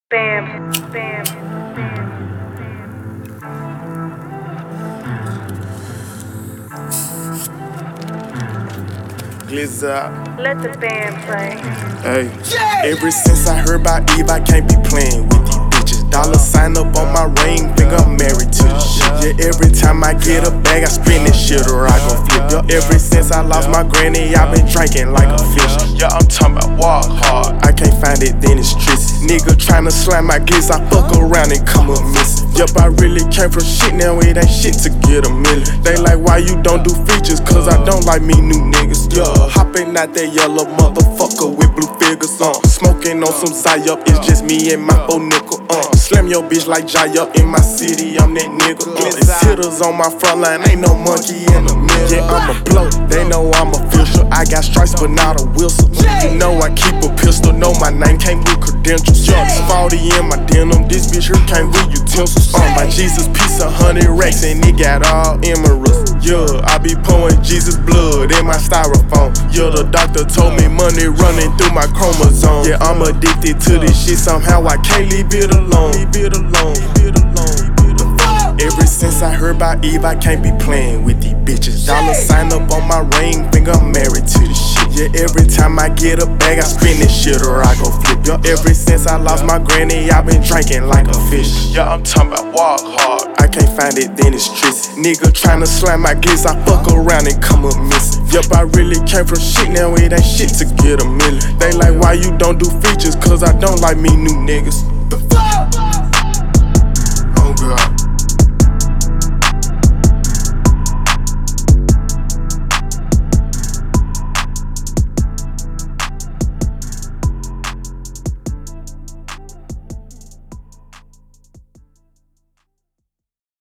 Bam, bam, bam. Glizzy. Let the band play. Hey, ever since I heard about Eve, I can't be playing with these bitches. Dollar sign up on my ring, think I'm married to the shit. Yeah, every time I get a bag, I spend this shit or I gon' flip. Yo, ever since I lost my granny, I been drinking like a fish. Yeah, I'm talking about walk hard. I can't find it, then it's tricky. Nigga tryna slam my glitz, I fuck around and come up missing. Yup, I really came from shit, now it ain't shit to get a million. They like, why you don't do features? Cause I don't like me new niggas. Yeah, hopping out that yellow motherfucker with blue figures. Smoking on some Zayup, it's just me and my 4 nickel. Slam your bitch like Jayup in my city, I'm that nigga. It's hitters on my front line, ain't no monkey in the middle. Yeah, I'm a bloke, they know I'm official. I got stripes, but not a whistle. You know I keep a pistol, know my name came with credentials. Yeah, it's 40 in my denim, this bitch here came with utensils. My Jesus piece 100 racks and it got all emeralds. Yeah, I be pouring Jesus blood in my styrofoam. Yeah, the doctor told me money running through my chromosome. Yeah, I'm addicted to this shit, somehow I can't leave it alone. Ever since I heard about Eve, I can't be playing with these bitches. Dollar sign up on my ring, think I'm married to the shit. Yeah, every time I get a bag, I spend this shit or I go flip. Yo, ever since I lost my granny, I been drinking like a fish. Yeah, I'm talking about walk hard. I can't find it, then it's tricky. Nigga tryna slam my glitz, I fuck around and come up missing. Yup, I really came from shit, now it ain't shit to get a million. They like, why you don't do features? Cause I don't like me new niggas.